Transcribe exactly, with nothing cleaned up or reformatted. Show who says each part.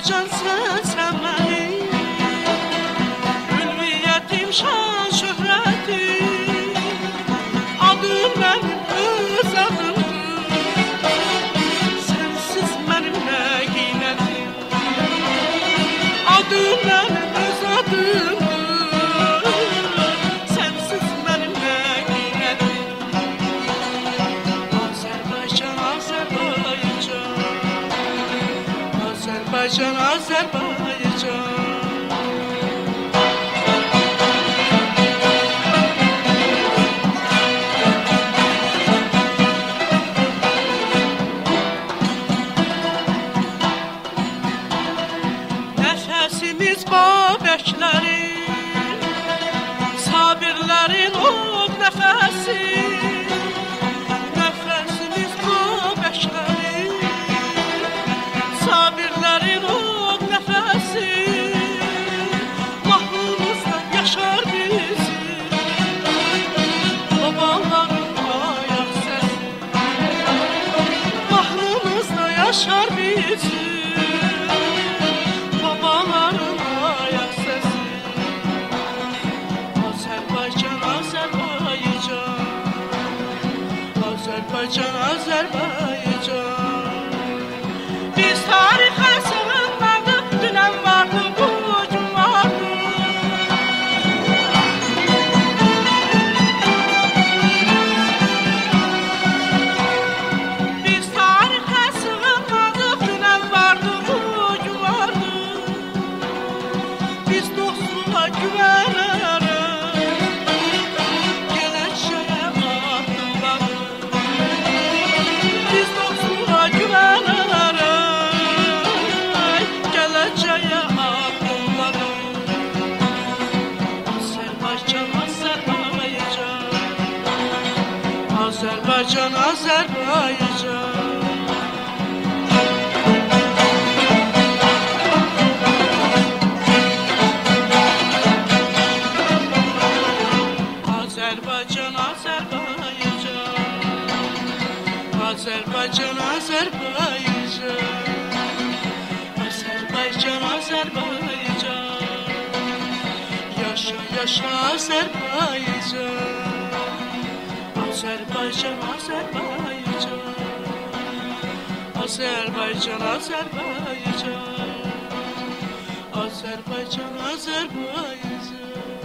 Speaker 1: Azərbaycan sənsən mənim ülviyyətim, şan şöhrətim, adım mənim öz adımdır, sənsiz mənim nə qiymətim, adım mənim öz adımdır, sənsiz mənim nə qiymətim. Azərbaycan, Azərbaycan, Azərbaycan, Azərbaycan. Nəfəsimiz babəklərin, sabirlərin od nəfəsi. Nəfəsimiz babəklərin, sabirlərin od nəfəsi. Mahnımızda yaşar bizi babaların ayaq səsi. Mahnımızda yaşar bizi babaların ayaq səsi. Azərbaycan, Azərbaycan, Azərbaycan, Azərbaycan. Biz tarixə sığınmadıq, dünən vardı, bu gün vardı. Biz tarixə sığınmadıq, dünən vardı, bu gün vardı. Biz dostluğa güvənərək gələcəyə addımladıq. Biz dostluğa güvənərək gələcəyə addımladıq. Azərbaycan, Azərbaycan, Azərbaycan, Azərbaycan. Azərbaycan, Azərbaycan, Azərbaycan, Azərbaycan. Azərbaycan, Azərbaycan. Yaşa, yaşa Azərbaycan. Azərbaycan, Azərbaycan. Azərbaycan, Azərbaycan. Azərbaycan, Azərbaycan.